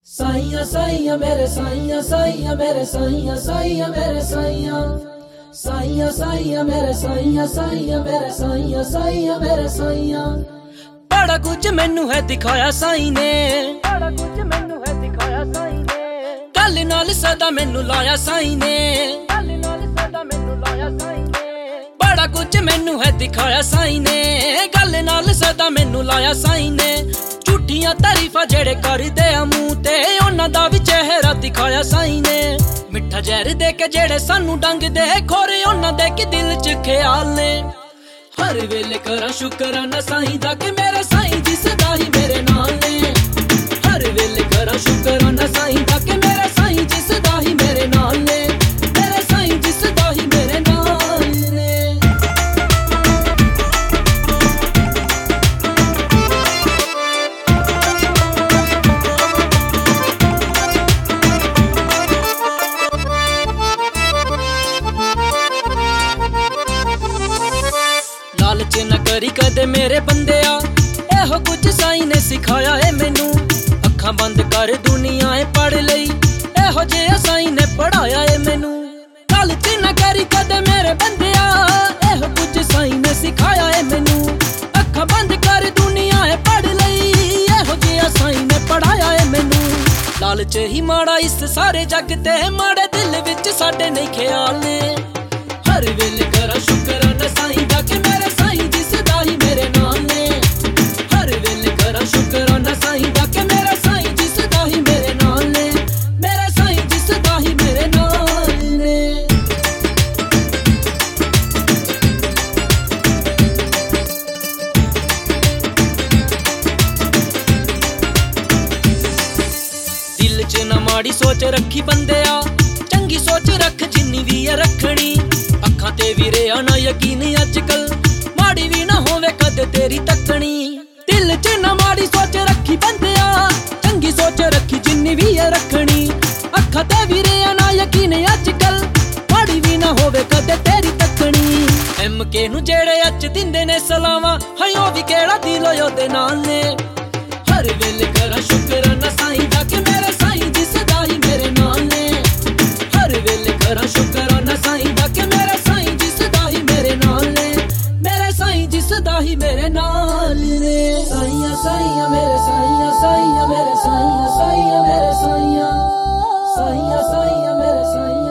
साइया साइया मेरे साइया साइया मेरे साइया साइया मेरे साइया साइया साइया मेरे साइया साइया मेरे साइया साइया मेरे साइया। बड़ा कुछ मैनू है दिखाया साई ने, बड़ा कुछ मैनू है दिखाया साई ने। गल नाल सदा मैनू लाया साई ने, गल नाल सदा मैनू लाया साई ने। बड़ा कुछ मैनू है दिखाया साई ने, गल नाल सदा मैनू लाया साई ने। झूठियां तारीफां जेड़े करदे आ मूंह ते, उन्हां दा भी चेहरा दिखाया साई ने। मिठा जहर दे के जेड़े सानू डंगदे खोरे, उन्हां दे कि दिल च ख्याल ने। हर वेले करा शुकराना साईं दा कि मेरे साईं जी सदा ही मेरे नाल ने। हर वेले करा शुकराना साईं दा कि मेरे साईं जी सदा ही मेरे नाल ने। मेरे साईं जी सदा ही मेरे नाल ने। लालच न करी कदे मेरे बंदिया, एहो कुछ साई ने सिखाया है मैनू। अखां बंद कर दुनिया है पढ़ लई, एहो जिहा साई ने पढ़ाया है मैनू। लालच न करी कदे मेरे बंदिया, एहो कुछ साई ने सिखाया है मैनू। अखां बंद कर दुनिया है पढ़ लई, एहो जिहा साई ने पढ़ाया है मैनू। लालच ही माड़ा इस सारे जग ते, माड़े दिल विच साडे नहीं ख्याल ने। हर वेले करा शुकराना साईं दा कि मेरे साईं जी सदा ही मेरे नाल ने। हर वेले करा शुकराना साईं दा कि मेरे साईं जी सदा ही मेरे नाल ने। मेरे साईं जी सदा ही मेरे नाल ने। दिल च ना माड़ी सोच रखी बंदिया, चंगी सोच रख जिन्नी भी है रखनी। अखां ते भी रेहा ना यकीन अजकल, माड़ी भी ना होवे कदे तेरी तकनी। दिल च ना माड़ी सोच रखी बंदिया, चंगी सोच रखी जिन्नी भी है रखनी। अखां ते भी रेहा ना यकीन अजकल, माड़ी भी ना होवे कदे तेरी तकनी। MK नू जेड़े अच दिंदे ने सलावां, हाय ओ भी केड़ा दिल ओदे नाल ने। हर वेले करा शुकराना साईं दा कि मेरे साईं जी सदा ही मेरे नाल ने। हर वेले करा शुकराना साईं दा कि मेरे साईं जी सदा ही मेरे नाल ने। मेरे साईं जी सदा ही मेरे नाल ने। साइया साइया मेरे साइया साइया मेरे साइया साइया मेरे साइया साइया साइया मेरे साइया